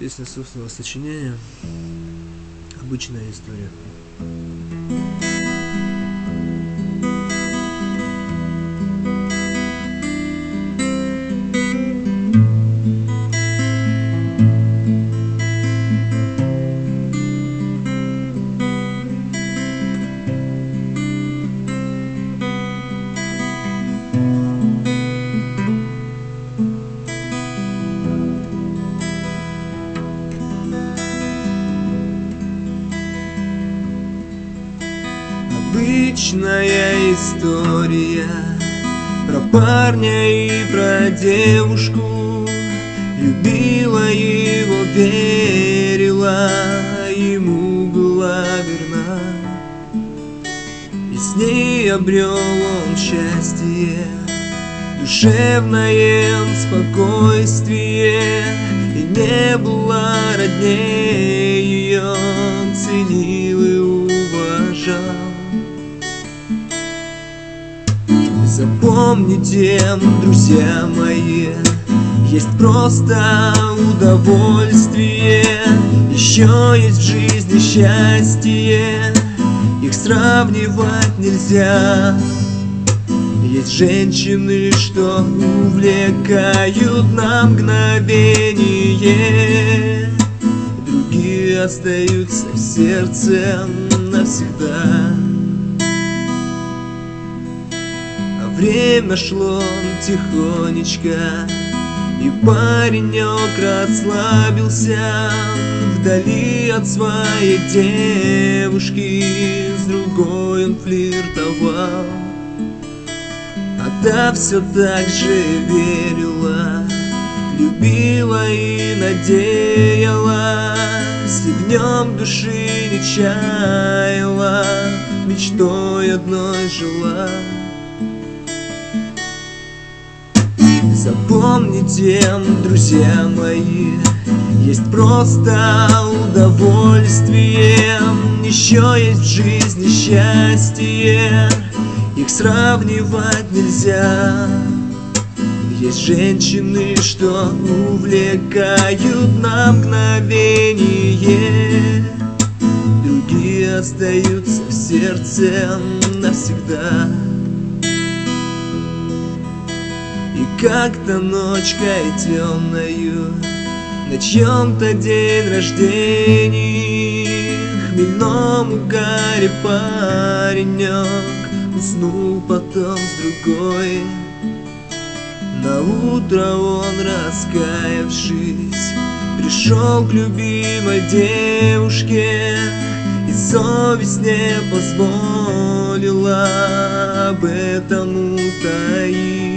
Песня собственного сочинения. Обычная история. Обычная история про парня и про девушку. Любила его, верила, ему была верна. И с ней обрел он счастье, душевное спокойствие. И не было роднее ее, он ценил и уважал. Запомните, друзья мои, есть просто удовольствие, еще есть в жизни счастье, их сравнивать нельзя. Есть женщины, что увлекают на мгновение, другие остаются в сердце навсегда. Время шло тихонечко, и паренек расслабился вдали от своей девушки. С другой он флиртовал, а та все так же верила, любила и надеялась, и в нем души не чаяла, мечтой одной жила. Запомните, друзья мои, есть просто удовольствие, еще есть в жизни счастье, их сравнивать нельзя. Есть женщины, что увлекают на мгновение, другие остаются в сердце навсегда. И как-то ночкой темною, на чьем-то день рождения, в хмельном угаре паренек уснул потом с другой. На утро он, раскаявшись, пришел к любимой девушке, и совесть не позволила об этом утаить.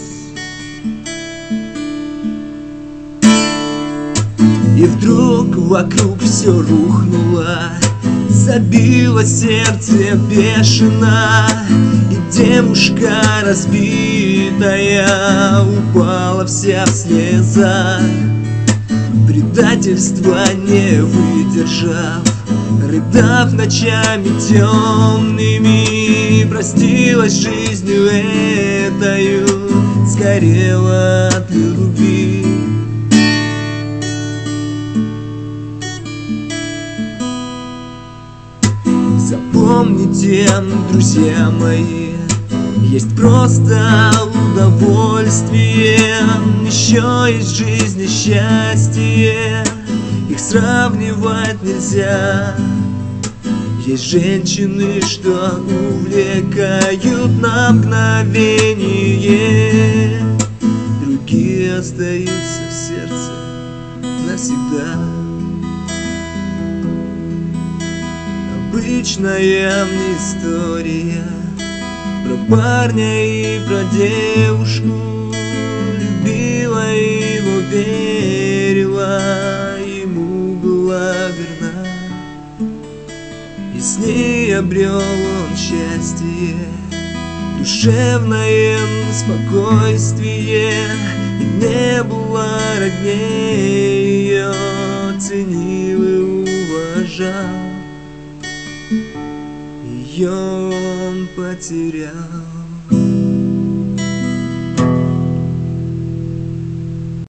И вдруг вокруг все рухнуло, забилось сердце бешено, и девушка разбитая упала вся в слезах. Предательства не выдержав, рыдав ночами темными, простилась жизнью этою, сгорела от любви. Запомните, друзья мои, есть просто удовольствие, еще есть в жизни счастье, их сравнивать нельзя. Есть женщины, что увлекают на мгновение, другие остаются в сердце навсегда. Обычная история про парня и про девушку. Любила его, верила, ему была верна. И с ней обрел он счастье, душевное спокойствие. И не было роднее ее, ценил и уважал. Ее он потерял.